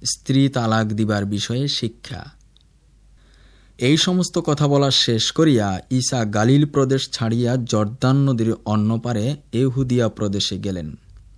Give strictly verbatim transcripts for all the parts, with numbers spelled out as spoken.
স্ত্রী তালাক দিবার বিষয়ে শিক্ষা। এই সমস্ত কথা বলা শেষ করিয়া ঈসা গালিল প্রদেশ ছাড়িয়া জর্দান নদীর অন্য পারে এহুদিয়া প্রদেশে গেলেন।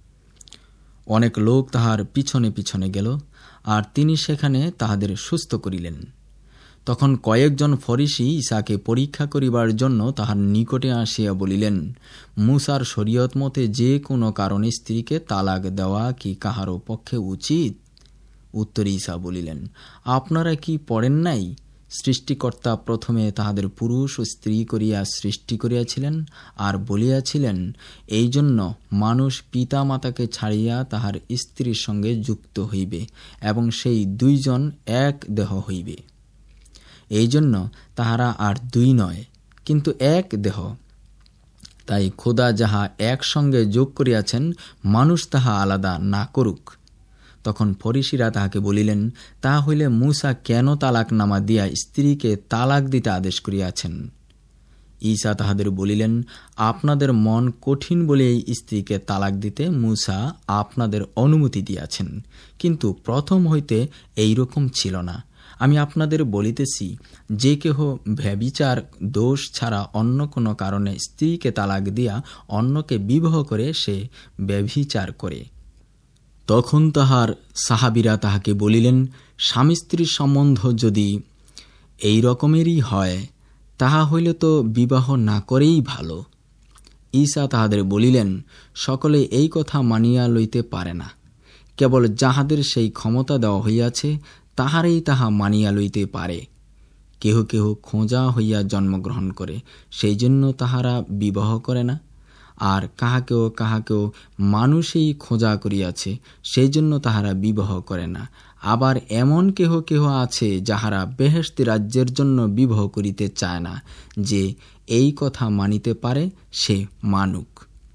অনেক লোক তাহার পিছনে পিছনে গেল, আর তিনি সেখানে তাহাদের সুস্থ করিলেন। তখন কয়েকজন ফরিসি ঈসাকে পরীক্ষা করিবার জন্য তাহার নিকটে আসিয়া বলিলেন, মুসার শরীয়ত মতে যে কোনো কারণে স্ত্রীকে তালাক দেওয়া কি কাহারও পক্ষে উচিত? উত্তরে ঈসা বলিলেন, আপনারা কি পড়েন নাই, সৃষ্টিকর্তা প্রথমে তাহাদের পুরুষ ও স্ত্রী করিয়া সৃষ্টি করিয়াছিলেন, আর বলিয়াছিলেন, এই জন্য মানুষ পিতা মাতাকে ছাড়িয়া তাহার স্ত্রীর সঙ্গে যুক্ত হইবে, এবং সেই দুইজন এক দেহ হইবে। এই জন্য তাহারা আর দুই নয়, কিন্তু এক দেহ। তাই খোদা যাহা একসঙ্গে যোগ করিয়াছেন, মানুষ তাহা আলাদা না করুক। তখন ফরিসিরা তাহাকে বলিলেন, তাহা হইলে মুসা কেন তালাকনামা দিয়া স্ত্রীকে তালাক দিতে আদেশ করিয়াছেন? ঈসা তাহাদের বলিলেন, আপনাদের মন কঠিন বলেই স্ত্রীকে তালাক দিতে মুসা আপনাদের অনুমতি দিয়াছেন, কিন্তু প্রথম হইতে এইরকম ছিল না। আমি আপনাদের বলিতেছি, যে কেহ ব্যভিচার দোষ ছাড়া অন্য কোনো কারণে স্ত্রীকে তালাক দিয়া অন্যকে বিবাহ করে, সে ব্যভিচার করে। তখন তাহার সাহাবীরা তাহাকে বলিলেন, স্বামী স্ত্রীর সম্বন্ধ যদি এই রকমেরই হয়, তাহা হইলে তো বিবাহ না করেই ভালো। ঈসা তাহাদের বলিলেন, সকলে এই কথা মানিয়া লইতে পারে না, কেবল যাহাদের সেই ক্ষমতা দেওয়া হইয়াছে তাহারাই তাহা মানিয়া লইতে পারে। কেহ কেহ খোঁজা হইয়া জন্মগ্রহণ করে, সেই জন্য তাহারা বিবাহ করে না। আর কাহাকেও কাহাকেও মানুষই খোঁজা করিয়াছে, সেই জন্য তাহারা বিবাহ করে না। আবার এমন কেহ কেহ আছে যাহারা বেহেশতি রাজ্যের জন্য বিবাহ করিতে চায় না। যে এই কথা মানিতে পারে, সে মানুক।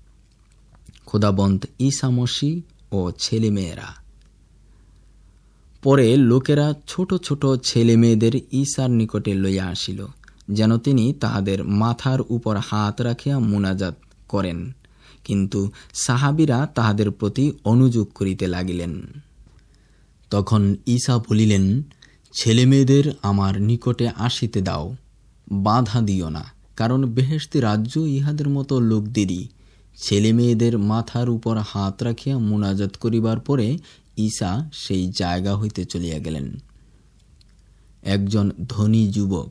খোদাবন্ত ঈসা মসীহ ও ছেলেমেয়েরা। পরে লোকেরা ছোট ছোট ছেলে মেয়েদের ঈসার নিকটে লইয়া আসিল, যেন তিনি তাহাদের মাথার উপর হাত রাখিয়া মুনাজাত করেন। কিন্তু সাহাবীরা তাহাদের প্রতি অনুযোগ করিতে লাগিলেন। তখন ঈসা বলিলেন, ছেলে মেয়েদের আমার নিকটে আসিতে দাও, বাধা দিও না, কারণ বেহেশতি রাজ্য ইহাদের মতো লোকদেরই। ছেলে মেয়েদের মাথার উপর হাত রাখিয়া মুনাজাত করিবার পরে ঈসা সেই জায়গা হইতে চলিয়া গেলেন। একজন ধনী যুবক।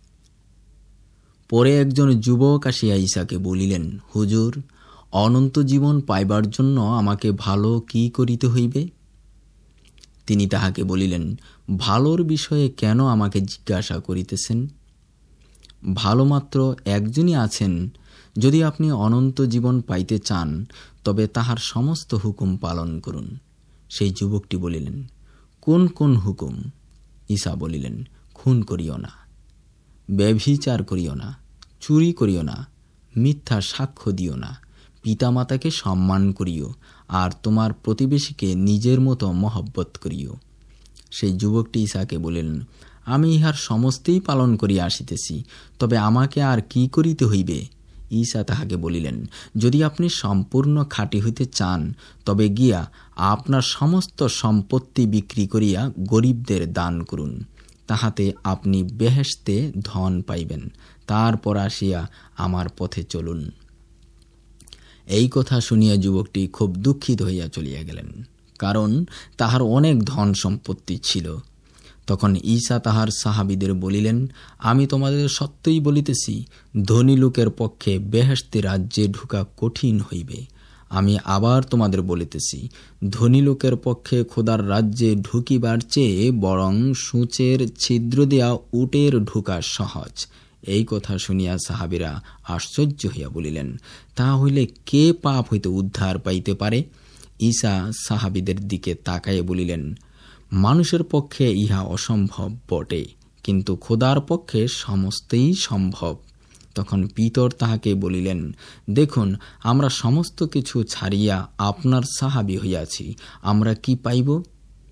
পরে একজন যুবক আসিয়া ঈসাকে বলিলেন, হুজুর, অনন্ত জীবন পাইবার জন্য আমাকে ভালো কি করিতে হইবে? তিনি তাহাকে বলিলেন, ভালোর বিষয়ে কেন আমাকে জিজ্ঞাসা করিতেছেন? ভালো মাত্র একজনই আছেন। যদি আপনি অনন্ত জীবন পাইতে চান, তবে তাহার সমস্ত হুকুম পালন করুন। সেই যুবকটি বলিলেন, কোন কোন হুকুম? ঈসা বলিলেন, খুন করিও না, ব্যভিচার করিও না, চুরি করিও না, মিথ্যা সাক্ষ্য দিও না, পিতামাতাকে সম্মান করিও, আর তোমার প্রতিবেশীকে নিজের মতো মহব্বত করিও। সেই যুবকটি ঈসাকে বলিলেন, আমি ইহার সমস্তই পালন করিয়া আসিতেছি, তবে আমাকে আর কি করিতে হইবে? ঈসা তাহাকে বলিলেন, যদি আপনি সম্পূর্ণ খাঁটি হইতে চান, তবে গিয়া আপনার সমস্ত সম্পত্তি বিক্রি করিয়া গরিবদের দান করুন, তাহাতে আপনি বেহেশতে ধন পাইবেন। তারপর আসিয়া আমার পথে চলুন। এই কথা শুনিয়া যুবকটি খুব দুঃখিত হইয়া চলিয়া গেলেন, কারণ তাহার অনেক ধন সম্পত্তি ছিল। তখন ঈসা তাহার সাহাবীদের বলিলেন, আমি তোমাদের সত্যই বলিতেছি, ধনী লোকের পক্ষে বেহেশতি রাজ্যে ঢুকা কঠিন হইবে। আমি আবার তোমাদের বলিতেছি, ধনী লোকের পক্ষে খোদার রাজ্যে ঢুকিবার চেয়ে বরং সূচের ছিদ্র দিয়া উটের ঢুকা সহজ। এই কথা শুনিয়া সাহাবীরা আশ্চর্য হইয়া বলিলেন, তাহা হইলে কে পাপ হইতে উদ্ধার পাইতে পারে? ঈসা সাহাবীদের দিকে তাকাইয়া বলিলেন, মানুষের পক্ষে ইহা অসম্ভব বটে, কিন্তু খোদার পক্ষে সমস্তই সম্ভব। তখন পিতর তাহাকে বলিলেন, দেখুন, আমরা সমস্ত কিছু ছাড়িয়া আপনার সাহাবী হইয়াছি, আমরা কি পাইব?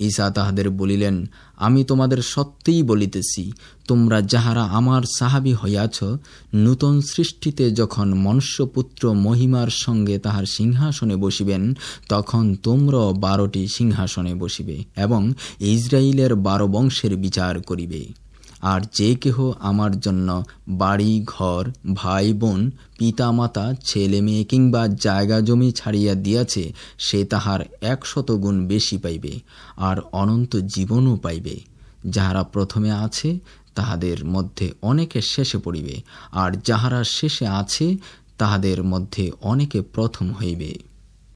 ঈসা তাহাদের বলিলেন, আমি তোমাদের সত্যিই বলিতেছি, তোমরা যাহারা আমার সাহাবী হইয়াছ, নূতন সৃষ্টিতে যখন মনুষ্যপুত্র মহিমার সঙ্গে তাহার সিংহাসনে বসিবেন, তখন তোমরাও বারোটি সিংহাসনে বসিবে এবং ইসরায়েলের বারো বংশের বিচার করিবে। আর যে কেহ আমার জন্য বাড়ি ঘর, ভাই বোন, পিতা মাতা, ছেলে মেয়ে কিংবা জায়গা জমি ছাড়িয়া দিয়াছে, সে তাহার একশত গুণ বেশি পাইবে, আর অনন্ত জীবনও পাইবে। যাহারা প্রথমে আছে, তাহাদের মধ্যে অনেকে শেষে পড়িবে, আর যাহারা শেষে আছে, তাহাদের মধ্যে অনেকে প্রথম হইবে।